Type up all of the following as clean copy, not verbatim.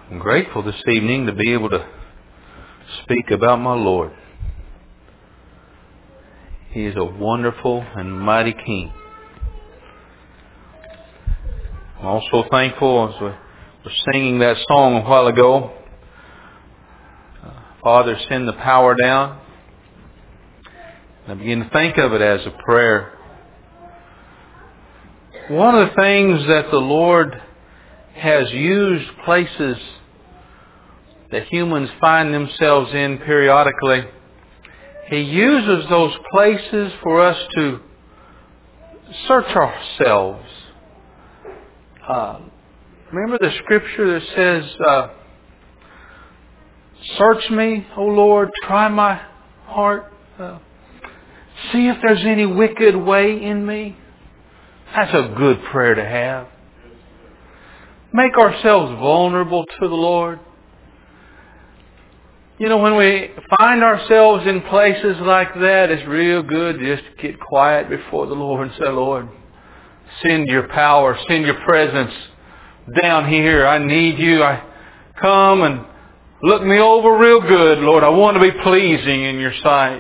I'm grateful this evening to be able to speak about my Lord. He is a wonderful and mighty King. I'm also thankful as we were singing that song a while ago, Father, send the power down. And I begin to think of it as a prayer. One of the things that the Lord has used places that humans find themselves in periodically, He uses those places for us to search ourselves. Remember the scripture that says, search me, O Lord, try my heart, see if there's any wicked way in me. That's a good prayer to have. Make ourselves vulnerable to the Lord. You know, when we find ourselves in places like that, it's real good just to get quiet before the Lord and say, Lord, send your power, send your presence down here. I need you. I come and look me over real good, Lord. I want to be pleasing in your sight.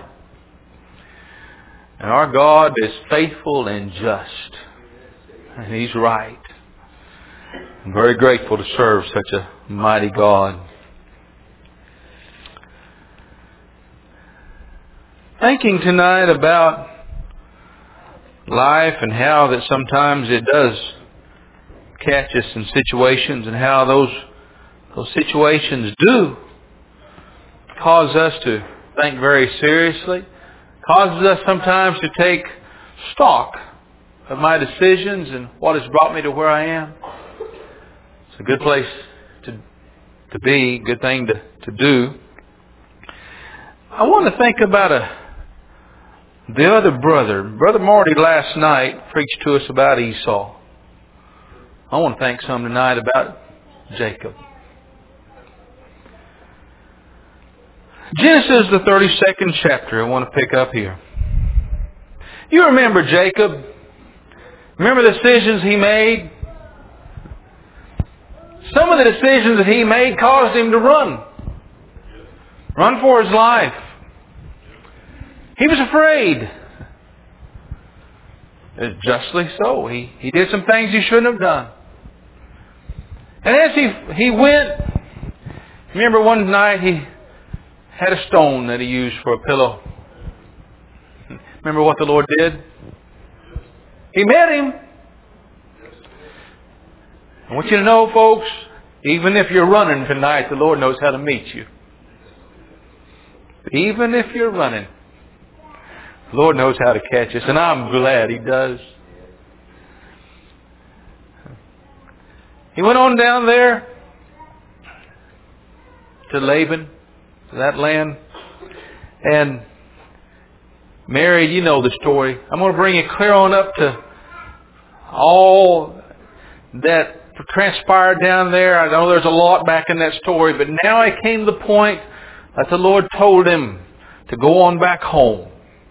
And our God is faithful and just. And He's right. I'm very grateful to serve such a mighty God. Thinking tonight about life and how that sometimes it does catch us in situations and how those situations do cause us to think very seriously, causes us sometimes to take stock of my decisions and what has brought me to where I am. It's a good place to be, good thing to do. I want to think about the other brother. Brother Marty last night preached to us about Esau. I want to think some tonight about Jacob. Genesis, the 32nd chapter, I want to pick up here. You remember Jacob? Remember the decisions he made? Some of the decisions that he made caused him to run. Run for his life. He was afraid. Justly so. He did some things he shouldn't have done. And as he went, remember one night he had a stone that he used for a pillow. Remember what the Lord did? He met him. I want you to know, folks, even if you're running tonight, the Lord knows how to meet you. Even if you're running, the Lord knows how to catch us, and I'm glad He does. He went on down there to Laban, to that land, and married. You know the story. I'm going to bring you clear on up to all that transpired down there. I know there's a lot back in that story, but now it came to the point that the Lord told him to go on back home.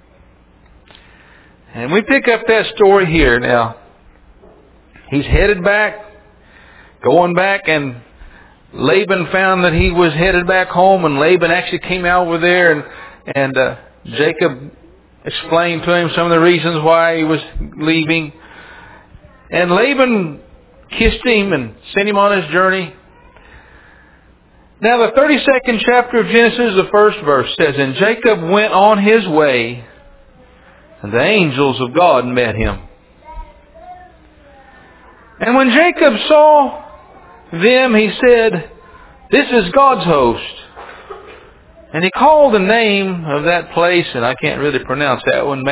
And we pick up that story here now. He's headed back, going back, and Laban found that he was headed back home, and Laban actually came out over there, and Jacob explained to him some of the reasons why he was leaving. And Laban kissed him and sent him on his journey. Now the 32nd chapter of Genesis, the first verse says, and Jacob went on his way, and the angels of God met him. And when Jacob saw them, he said, this is God's host. And he called the name of that place, and I can't really pronounce that one,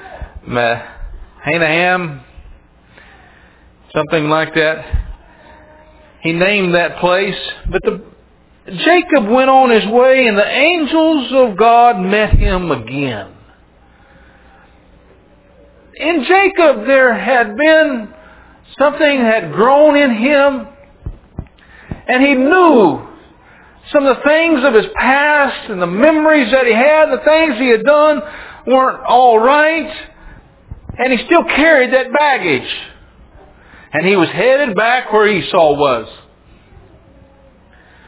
Mahanaim, something like that. He named that place. But Jacob went on his way, and the angels of God met him again. In Jacob there had been something had grown in him, and he knew some of the things of his past and the memories that he had, the things he had done weren't all right, and he still carried that baggage. And he was headed back where Esau was.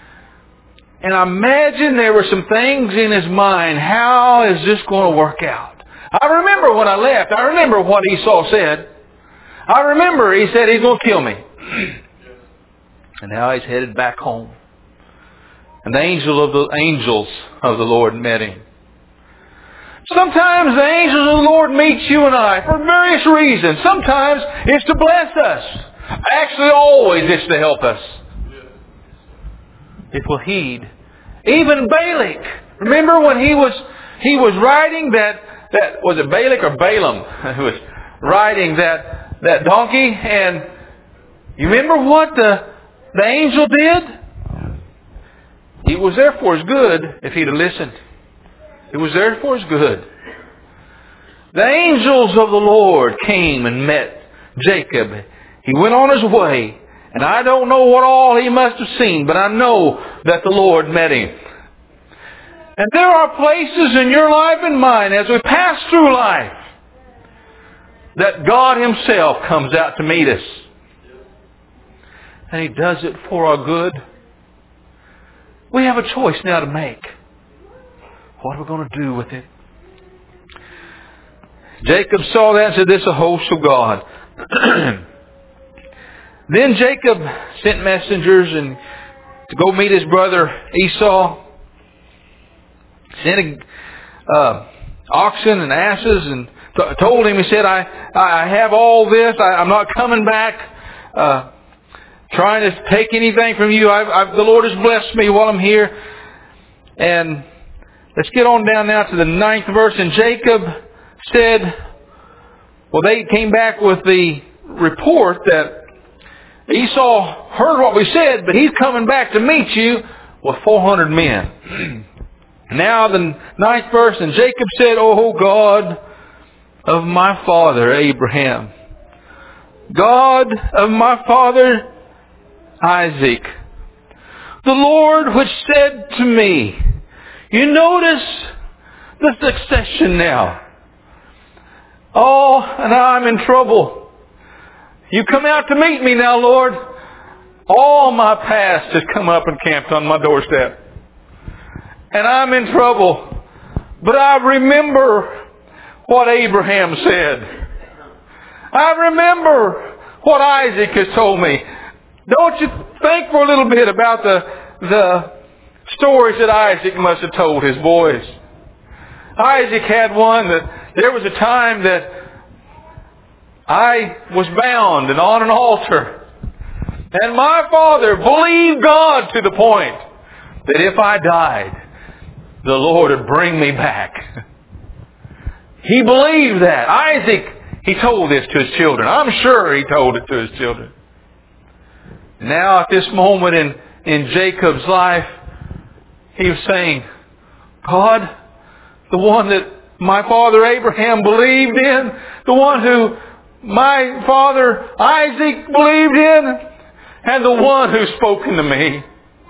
And I imagine there were some things in his mind. How is this going to work out? I remember when I left. I remember what Esau said. I remember he said he's going to kill me. And now he's headed back home. And the angels of the Lord met him. Sometimes the angels of the Lord meet you and I for various reasons. Sometimes it's to bless us. Actually, always it's to help us. If we'll heed. Even Balak. Remember when he was riding that was it Balak or Balaam? Who was riding that donkey, and you remember what the angel did? It was there for his good if he'd have listened. It was there for his good. The angels of the Lord came and met Jacob. He went on his way. And I don't know what all he must have seen, but I know that the Lord met him. And there are places in your life and mine as we pass through life that God Himself comes out to meet us. And He does it for our good. We have a choice now to make. What are we going to do with it? Jacob saw that and said, "This is a host of God." Then Jacob sent messengers and to go meet his brother Esau. Sent oxen and asses and told him, he said, I have all this. I'm not coming back trying to take anything from you. The Lord has blessed me while I'm here. And let's get on down now to the 9th verse. And Jacob said, well, they came back with the report that Esau heard what we said, but he's coming back to meet you with 400 men. Now the 9th verse, and Jacob said, "O God of my father Abraham, God of my father Isaac, the Lord which said to me," you notice the succession now. "Oh, and I'm in trouble. You come out to meet me now, Lord. All my past has come up and camped on my doorstep. And I'm in trouble. But I remember what Abraham said. I remember what Isaac has told me." Don't you think for a little bit about the stories that Isaac must have told his boys. Isaac had one that there was a time that I was bound and on an altar. And my father believed God to the point that if I died, the Lord would bring me back. He believed that. Isaac, he told this to his children. I'm sure he told it to his children. Now at this moment in Jacob's life, he was saying, God, the one that my father Abraham believed in, the one who my father Isaac believed in, and the one who's spoken to me.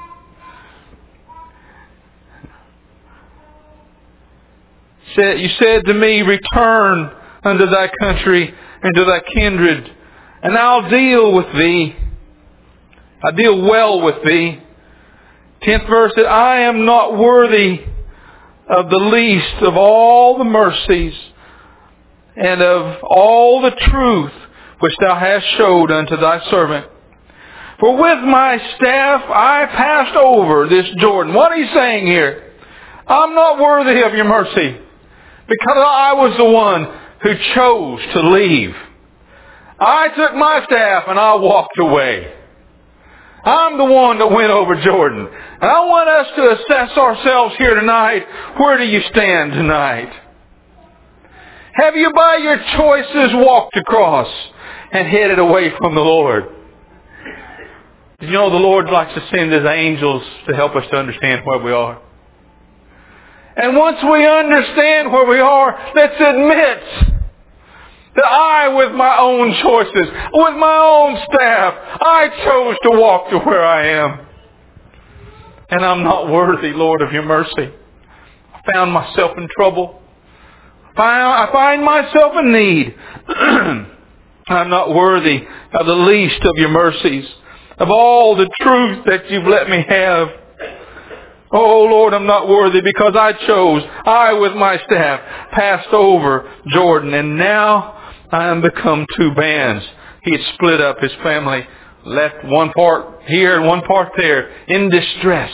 You said to me, return unto thy country and to thy kindred, and I'll deal with thee. I deal well with thee. 10th verse, that I am not worthy of the least of all the mercies and of all the truth which thou hast showed unto thy servant. For with my staff I passed over this Jordan. What he's saying here, I'm not worthy of your mercy because I was the one who chose to leave. I took my staff and I walked away. I'm the one that went over Jordan. And I want us to assess ourselves here tonight. Where do you stand tonight? Have you by your choices walked across and headed away from the Lord? You know, the Lord likes to send His angels to help us to understand where we are. And once we understand where we are, let's admit that I, with my own choices, with my own staff, I chose to walk to where I am. And I'm not worthy, Lord, of your mercy. I found myself in trouble. I find myself in need. I'm not worthy of the least of your mercies, of all the truth that you've let me have. Oh Lord, I'm not worthy because I with my staff passed over Jordan, and now I am become two bands. He had split up his family, left one part here and one part there, in distress.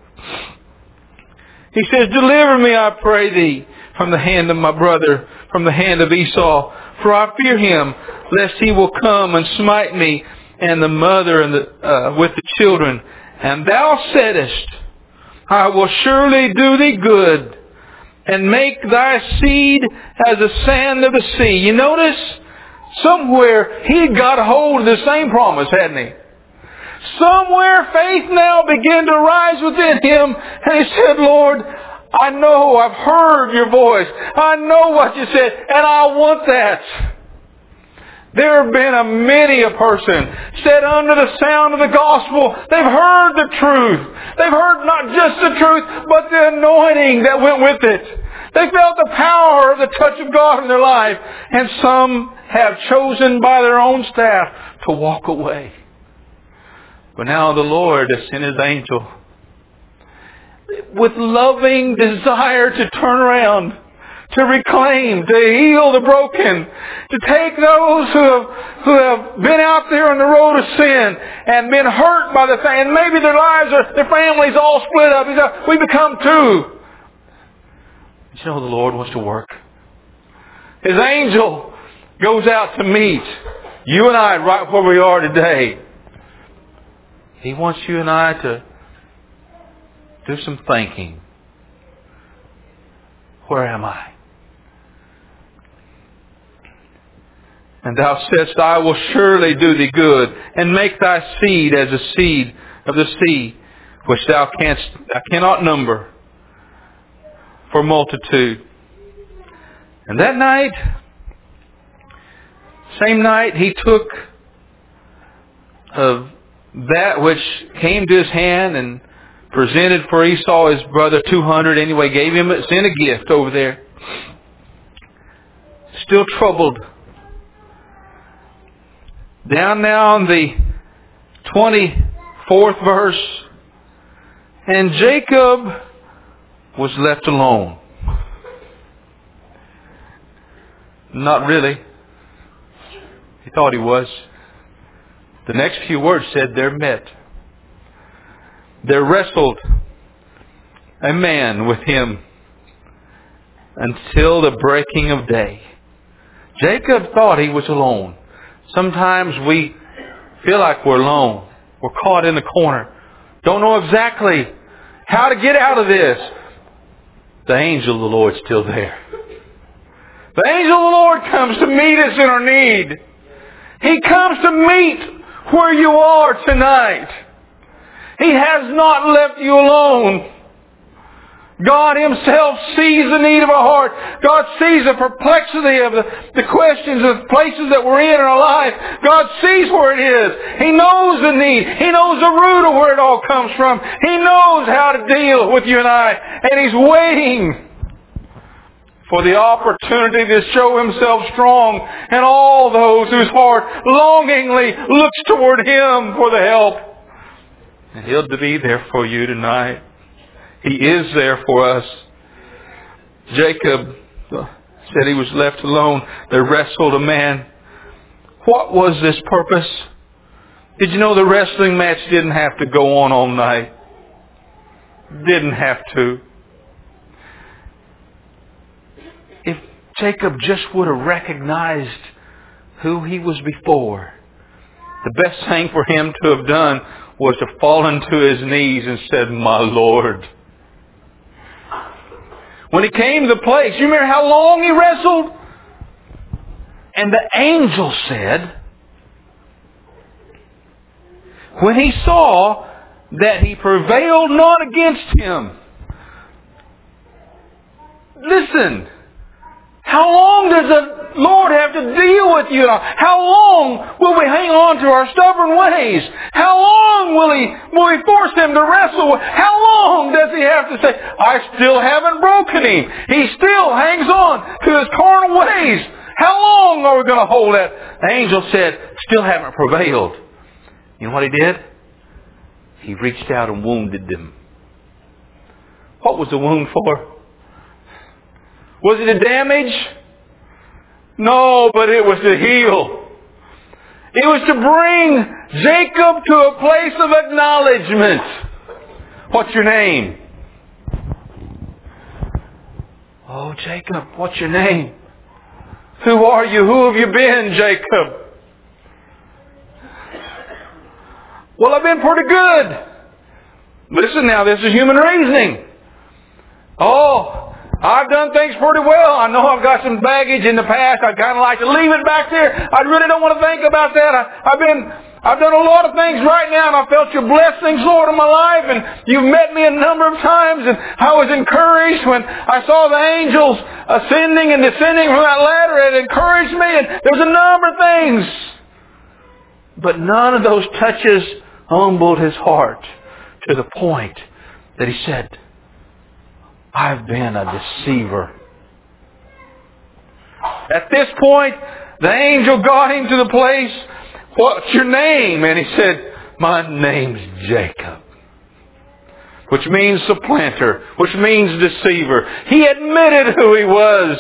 He says, deliver me, I pray thee, from the hand of my brother, from the hand of Esau. For I fear him, lest he will come and smite me and the mother and with the children. And thou saidest, I will surely do thee good, and make thy seed as the sand of the sea. You notice, somewhere he got a hold of the same promise, hadn't he? Somewhere faith now began to rise within him, and he said, Lord, I know I've heard your voice. I know what you said, and I want that. There have been many a person set under the sound of the gospel. They've heard the truth. They've heard not just the truth, but the anointing that went with it. They felt the power of the touch of God in their life. And some have chosen by their own staff to walk away. But now the Lord has sent His angel with loving desire to turn around, to reclaim, to heal the broken, to take those who have been out there on the road of sin and been hurt by the thing, and maybe their families all split up. He said, we become two. But you know, the Lord wants to work. His angel goes out to meet you and I right where we are today. He wants you and I to do some thinking. Where am I? And thou saidst, I will surely do thee good, and make thy seed as the seed of the sea, which thou cannot number for multitude. And that night, same night, he took of that which came to his hand and presented for Esau, his brother, 200. Anyway, gave him sent a gift over there. Still troubled. Down now in the 24th verse. And Jacob was left alone. Not really. He thought he was. The next few words said there met. There wrestled a man with him until the breaking of day. Jacob thought he was alone. Sometimes we feel like we're alone. We're caught in the corner. Don't know exactly how to get out of this. The angel of the Lord's still there. The angel of the Lord comes to meet us in our need. He comes to meet where you are tonight. He has not left you alone. God Himself sees the need of our heart. God sees the perplexity of the questions, the places that we're in our life. God sees where it is. He knows the need. He knows the root of where it all comes from. He knows how to deal with you and I. And He's waiting for the opportunity to show Himself strong in all those whose heart longingly looks toward Him for the help. And He'll be there for you tonight. He is there for us. Jacob said he was left alone. There wrestled a man. What was this purpose? Did you know the wrestling match didn't have to go on all night? Didn't have to. If Jacob just would have recognized who he was before, the best thing for him to have done was to fall into his knees and said, my Lord. When he came to the place, you remember how long he wrestled? And the angel said, when he saw that he prevailed not against him. Listen, how long does the Lord have to deal with you? How long will we hang on to our stubborn ways? How long will we force Him to wrestle? How long does He have to say, I still haven't broken him. He still hangs on to his carnal ways. How long are we going to hold that? The angel said, still haven't prevailed. You know what he did? He reached out and wounded them. What was the wound for? Was it a damage? No, but it was to heal. It was to bring Jacob to a place of acknowledgement. What's your name? Oh, Jacob, what's your name? Who are you? Who have you been, Jacob? Well, I've been pretty good. Listen now, this is human reasoning. Oh, I've done things pretty well. I know I've got some baggage in the past. I'd kind of like to leave it back there. I really don't want to think about that. I've done a lot of things right now, and I felt your blessings, Lord, in my life, and you've met me a number of times, and I was encouraged when I saw the angels ascending and descending from that ladder. It encouraged me, and there was a number of things. But none of those touches humbled his heart to the point that he said, I've been a deceiver. At this point, the angel got him to the place, what's your name? And he said, my name's Jacob. Which means supplanter, which means deceiver. He admitted who he was.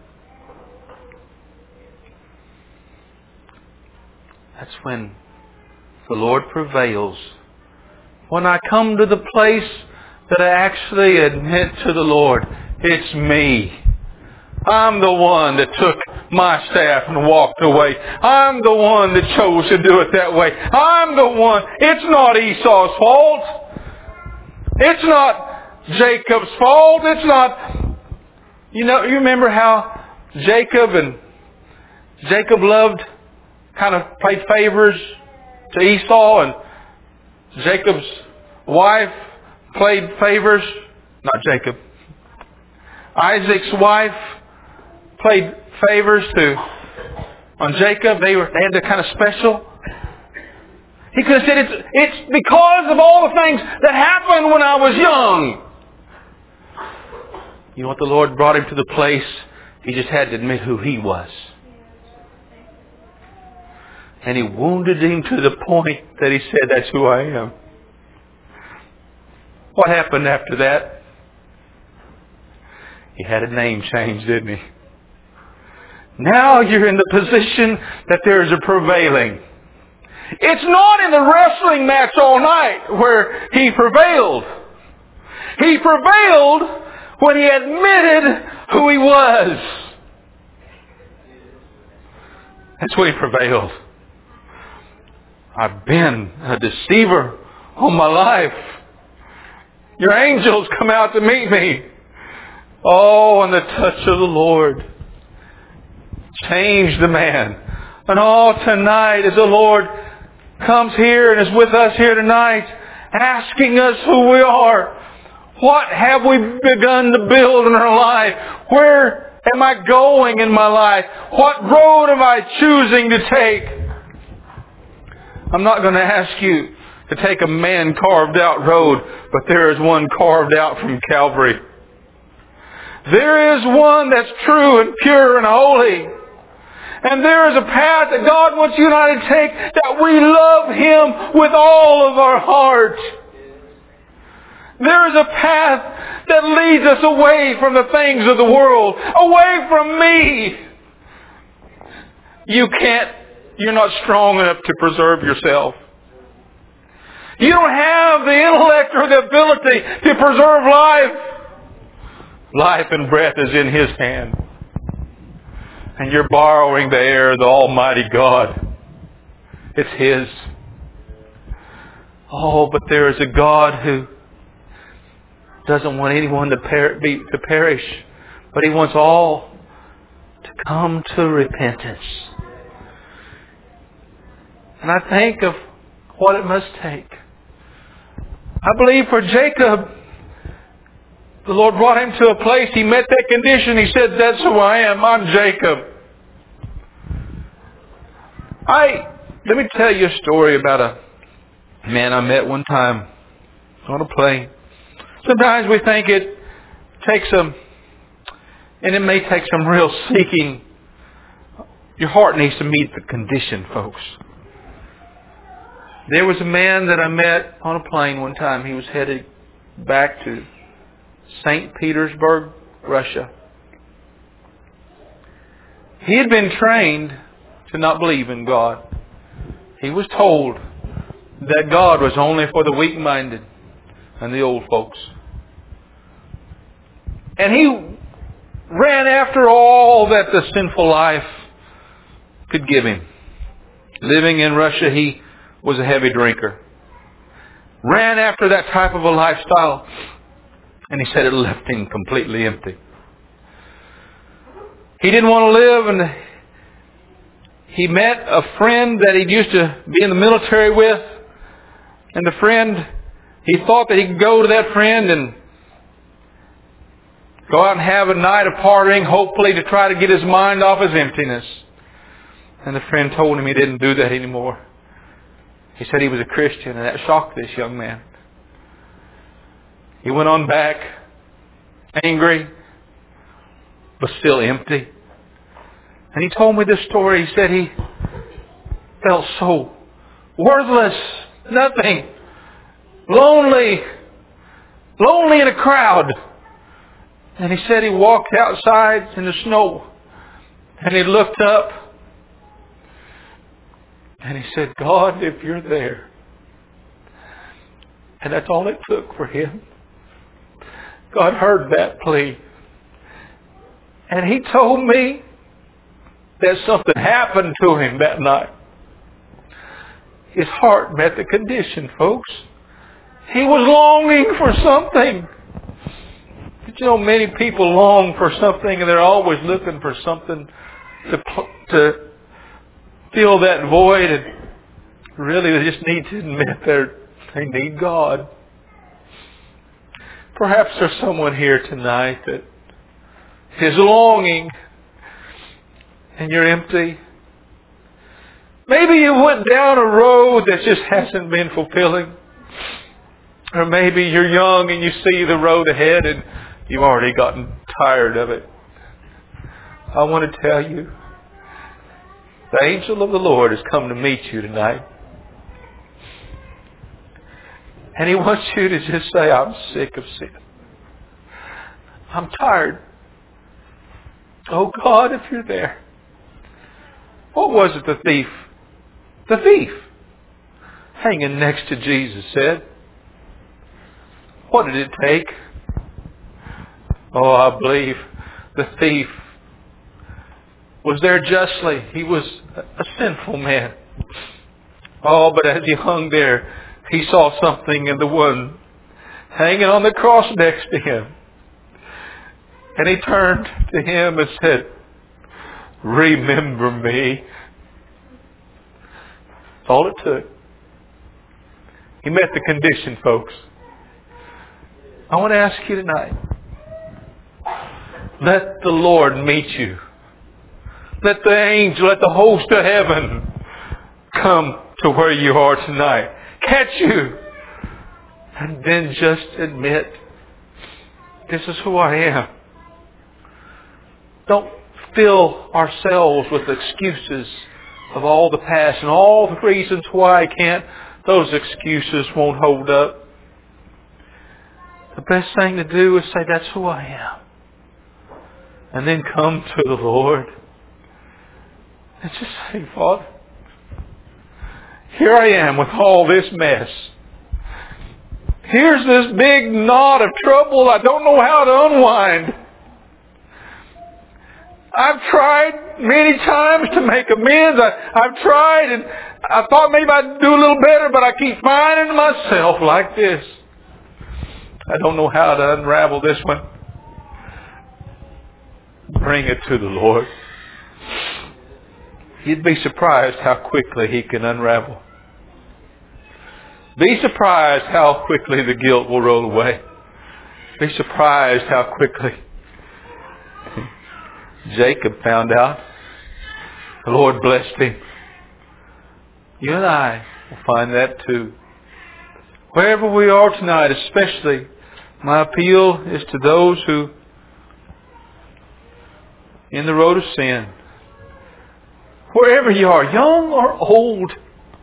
That's when the Lord prevails. When I come to the place that I actually admit to the Lord, it's me. I'm the one that took my staff and walked away. I'm the one that chose to do it that way. I'm the one. It's not Esau's fault. It's not Jacob's fault. It's not... You remember how Jacob loved, kind of played favors to Esau, and Jacob's wife played favors, not Jacob. Isaac's wife played favors on Jacob. They had the kind of special. He could have said, it's because of all the things that happened when I was young. You know what? The Lord brought him to the place he just had to admit who he was. And He wounded him to the point that he said, that's who I am. What happened after that? He had a name change, didn't he? Now you're in the position that there is a prevailing. It's not in the wrestling match all night where he prevailed. He prevailed when he admitted who he was. That's when he prevailed. I've been a deceiver all my life. Your angels come out to meet me. Oh, and the touch of the Lord changed the man. And tonight as the Lord comes here and is with us here tonight, asking us who we are, what have we begun to build in our life? Where am I going in my life? What road am I choosing to take? I'm not going to ask you to take a man-carved out road, but there is one carved out from Calvary. There is one that's true and pure and holy. And there is a path that God wants you and I to take, that we love Him with all of our heart. There is a path that leads us away from the things of the world, away from me. You're not strong enough to preserve yourself. You don't have the intellect or the ability to preserve life. Life and breath is in His hand. And you're borrowing the air of the Almighty God. It's His. Oh, but there is a God who doesn't want anyone to perish, but He wants all to come to repentance. And I think of what it must take. I believe for Jacob, the Lord brought him to a place, he met that condition, he said, that's who I am, I'm Jacob. Let me tell you a story about a man I met one time on a plane. Sometimes we think it takes and it may take some real seeking. Your heart needs to meet the condition, folks. There was a man that I met on a plane one time. He was headed back to St. Petersburg, Russia. He had been trained to not believe in God. He was told that God was only for the weak-minded and the old folks. And he ran after all that the sinful life could give him. Living in Russia, he was a heavy drinker. Ran after that type of a lifestyle. And he said it left him completely empty. He didn't want to live, and he met a friend that he used to be in the military with. And the friend, he thought that he could go to that friend and go out and have a night of partying, hopefully to try to get his mind off his emptiness. And the friend told him he didn't do that anymore. He said he was a Christian, and that shocked this young man. He went on back, angry, but still empty. And he told me this story. He said he felt so worthless, nothing, lonely in a crowd. And he said he walked outside in the snow, and he looked up, and he said, God, if you're there. And that's all it took for him. God heard that plea. And he told me that something happened to him that night. His heart met the condition, folks. He was longing for something. But you know, many people long for something, and they're always looking for something to fill that void. And really, they just need to admit they need God. Perhaps there's someone here tonight that is longing, and you're empty. Maybe you went down a road that just hasn't been fulfilling. Or maybe you're young and you see the road ahead and you've already gotten tired of it. I want to tell you, the angel of the Lord has come to meet you tonight. And he wants you to just say, I'm sick of sin. I'm tired. Oh God, if you're there. What was it the thief hanging next to Jesus said? What did it take? Oh, I believe the thief was there justly. He was a sinful man. Oh, but as he hung there, he saw something in the one hanging on the cross next to him. And he turned to him and said, remember me. That's all it took. He met the condition, folks. I want to ask you tonight, let the Lord meet you. Let the angel, let the host of heaven come to where you are tonight. Catch you. And then just admit, this is who I am. Don't fill ourselves with excuses of all the past and all the reasons why I can't. Those excuses won't hold up. The best thing to do is say, that's who I am. And then come to the Lord. And just say, Father, here I am with all this mess. Here's this big knot of trouble I don't know how to unwind. I've tried many times to make amends. I've tried, and I thought maybe I'd do a little better, but I keep finding myself like this. I don't know how to unravel this one. Bring it to the Lord. You'd be surprised how quickly He can unravel. Be surprised how quickly the guilt will roll away. Be surprised how quickly Jacob found out. The Lord blessed him. You and I will find that too. Wherever we are tonight, especially, my appeal is to those who, in the road of sin, wherever you are, young or old.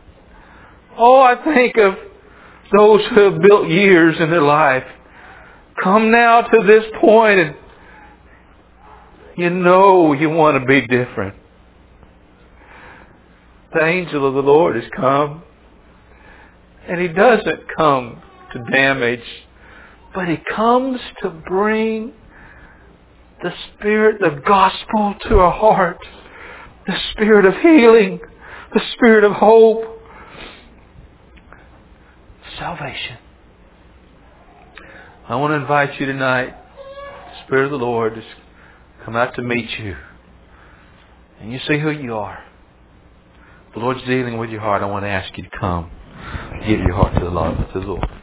Oh, I think of those who have built years in their life, come now to this point and you know you want to be different. The angel of the Lord has come. And He doesn't come to damage, but He comes to bring the Spirit of gospel to our heart. The Spirit of healing. The Spirit of hope. Salvation. I want to invite you tonight, the Spirit of the Lord, to come out to meet you. And you see who you are. The Lord's dealing with your heart. I want to ask you to come. Give your heart to the Lord.